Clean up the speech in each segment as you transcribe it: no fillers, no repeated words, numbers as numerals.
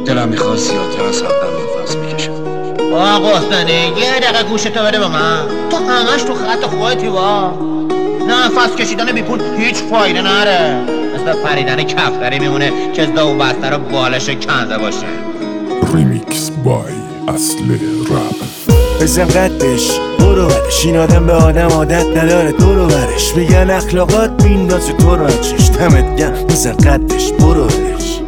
دلم میخواد زیادتر از حقم نفس بکشم. قسطنی یه دقیقه گوشتو بده به من. تو همش تو خط خودتی وا. نفس کشیدن بی پول هیچ فایده نره. مثل پریدن کفتری میمونه که دو بسته رو بالش کنده باشه. ریمیکس بای اصل رپ. بزن قدش برو برش، این آدم به آدم عادت نداره دورو برش. میگن اخلاقات میندازه تو رو چش دمت گرم. بزن قدش برو برش،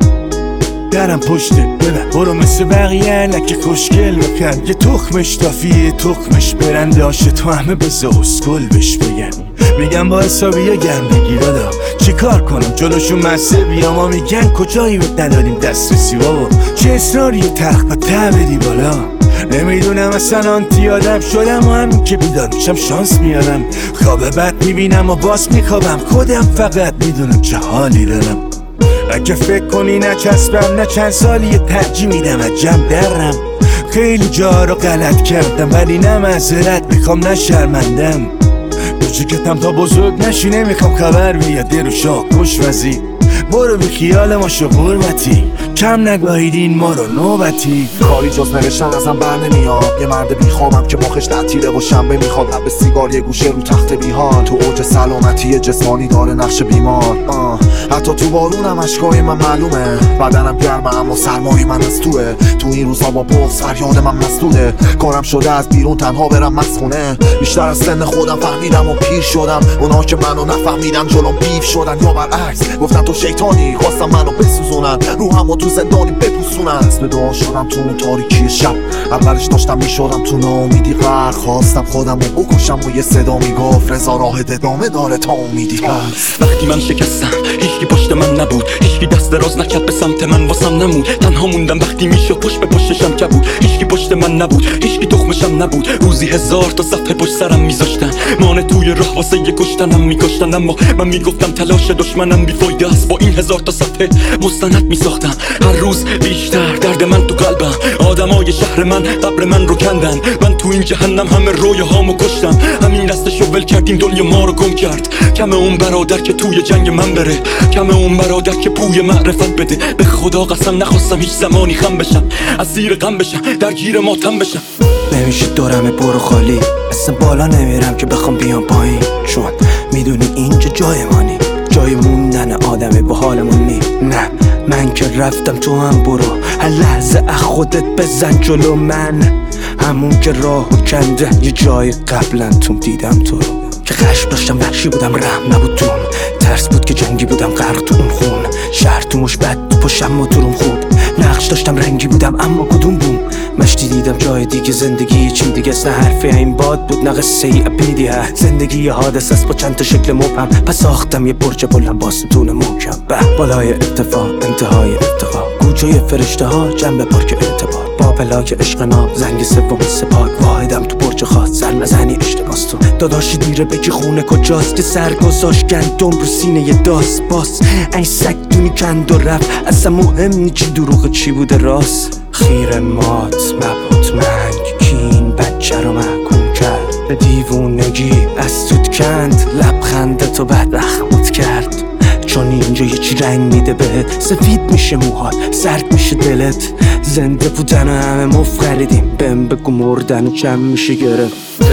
درم پشته ببن برو مثل بقیه نکه خوشگل بکن. یه تخمش تافیه تخمش برنده آشه تو همه بزه اسکل بش بگن. میگم با حسابی گرم بگیر آدم چی کار کنم جلوشون مسه بیام. ما میگن کجایی بهت نداریم دسترسی بابا، چه اصراری تخت با ته بدی بالا. نمیدونم اصلا آنتی آدم شدم و همین که بیدار میشم شانس میارم. خواب بد میبینم و باز میخوابم، خودم فقط میدونم چه حالی دارم. اگه فکر کنی نچسبم نه چند سالی ترجیح میدم عجب درم. خیلی جا رو غلط کردم ولی نه معذرت میخوام نه شرمندم. کوچیکتم تا بزرگ نشی نمیخوام خبر بیاد رو شاه کش وزی. برو بی خیال ما شو غربتی، کم نگاهیدین ما رو نوبتی. کاری جز نوشتن ازم بر نمیاد. یه مرد بیخوامم که مخش تعطیله و شنبه میخواد لب سیگار یه گوشه رو تخت بیهان. تو اوج سلامتی جسمانی داره نقش بیمار. حتی تو بارونم اشکای من معلومه. بدنم گرمه اما سرمای من از توه. تو این روزا با بغض فریاد من مسدوده. کارم شده از بیرون تنها برم مسخونه. بیشتر از سن خودم فهمیدم و پیر شدم. اونا که منو نفهمیدن جلوم بیف شدن یا برعکس گفتن تو شیطانی، خواستم منو بسوزونن رو همو تو زندانی بپوسونن. اسم دعا شدم تو اون تاریکی شب، اولش داشتم میشدم تو ناامیدی غرق. خواستم خودم رو بکشم و یه صدا میگفت رضا راهت ادامه داره تا امیدی هست. وقتی من شکستم هیچکی پشت من نبود، هیچکی دست دراز نکرد به سمت من واسم نمود. تنها موندم وقتی میشه پشت به پشتشم کبود. هیچکی پشت من نبود، هیچکی تخمشم نبود. روزی 1000 تا صفحه پشت سرم میذاشتن، مانع توی راه واسه یه کشتنم میکشتن. اما من میگفتم تلاش دشمنم بیفایده است. با این 1000 تا صفحه مستند میساختم. هر روز بیشتر درد من تو قلبم. آدمای شهر من قبر من رو کندن. من تو این جهنم همه رویاهامو کشتم. همین دستشو ول کردیم دنیا ما رو گم کرد. کم اون برادر که توی جنگ من بره، کم اون برادر که بوی معرفت بده. به خدا قسم نخواستم هیچ زمانی خم بشم، اسیر غم بشم، درگیر ماتم بشم. نمیشه دورم برو خالی، اصلا بالا نمیرم که بخوام بیام پایین. چون میدونی اینجا جای مانی، جای موندن آدمه با حالمون نی. نه من که رفتم تو هم برو، هر لحظه از خودت بزن جلو من. همون که راهو کنده یه جای قبلا توم دیدم تو رو. که خشم داشتم وحشی بودم رحم نبود توم. ترس بود که جنگی بودم غرق تو اون خون. شهر تو مش بد تو پشم موتورم خوب. نقش داشتم رنگی بودم اما کدوم بوم. مشتی دیدم جای دیگه، زندگی چیم دیگه است. نه حرفی این باد بود نه قصه ای ابیدی ها. زندگی یه حادثه است با چند تا شکل مبهم. پس ساختم یه برج بلند با ستون محکم. به بالای ارتفاع انتهای ارتقا، کوچه فرشته ها جنب پارک اعتبار. با پلاک عشق ناب زنگ سوم سپاک. واحدم تو برج خاص سر نزنی اشتباس. تو داداشی دیره بگی خونه کجاست که سر گذاشت گندم رو سینه یه داست. باس این سگ دونی کند و رفت، اصلا مهم نی چی دروغ چی بوده راست. خیر مات مبهوت منگ کین بچه رو محکوم کرد به دیوونگی. از توت کند لبخنده تو بعد رخمت کرد. چون اینجا یه چی رنگ میده بهت، سفید میشه موهات سرد میشه دلت. زنده بودن و همه مفخریدیم، بهم بگو مردن و جمع میشه گرفت.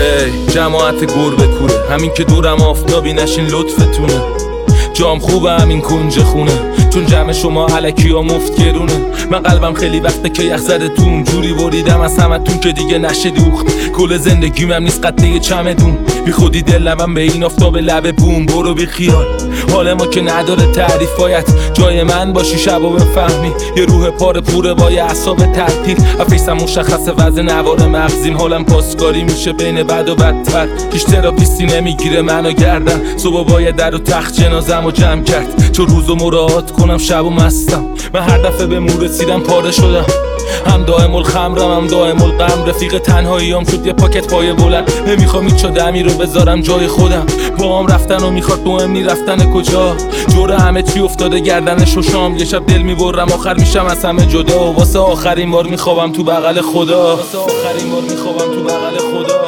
جماعت گربه کوره، همین که دورم آفتابی نشین لطفتونه. جام خوبه همین کنج خونه، چون جمع شما علکی ها مفت گرونه. من قلبم خیلی وقته که یخ زده توم، جوری بریدم از همتون که دیگه نشه دوخت. کل زندگیم هم نیست قطعه یه چمدون، بی خودی دلم به این آفتاب لب بوم. برو بی خیال حال ما که نداره تعریف، باید جای من باشی شب و بفهمی. یه روح پاره پوره با یه اعصاب تعطیل، افیسم مشخصه وزن نوار مغزیم. حالم پاسکاری میشه بین بد و بدتر، هیچ تراپیستی نمیگیره منو گردن. صبح باید در و تخت جنازم و جمع کرد، چون روزو مراعات کنم شب و مستم. من هر دفعه به مور رسیدم پاره شدم، هم دائم الخمرم هم دائم الغم. رفیق تنهاییام شد یه پاکت پای بلند، نمیخوام هیچ دمی رو بذارم جای خودم. با هم رفتن و میخواد مهم نی رفتن کجا. جور همه چی افتاده گردنش و شام. یه شب دل میبرم آخر میشم از همه جدا، و واسه آخرین بار میخوابم تو بغل خدا.